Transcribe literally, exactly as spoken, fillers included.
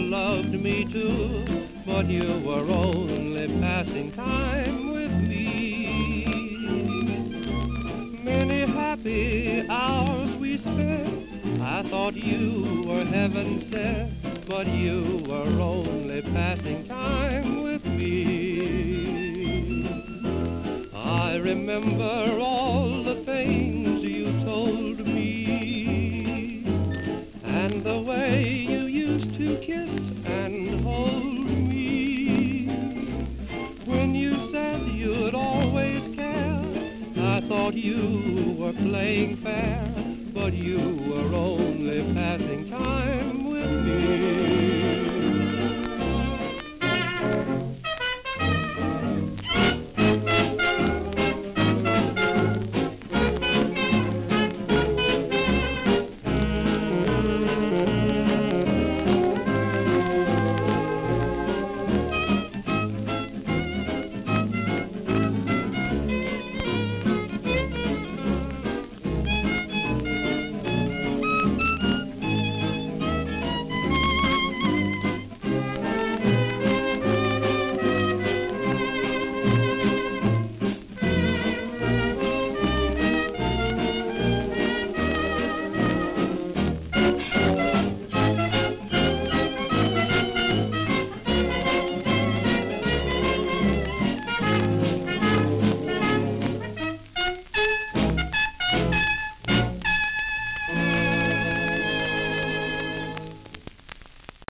loved me too, but you were only passing time with me. Many happy hours we spent, I thought you were heaven sent, but you were only passing time with me. I remember all the things you told me, and the way you used to kiss and hold me. When you said you'd always care, I thought you were playing fair, but you were only passing time with me.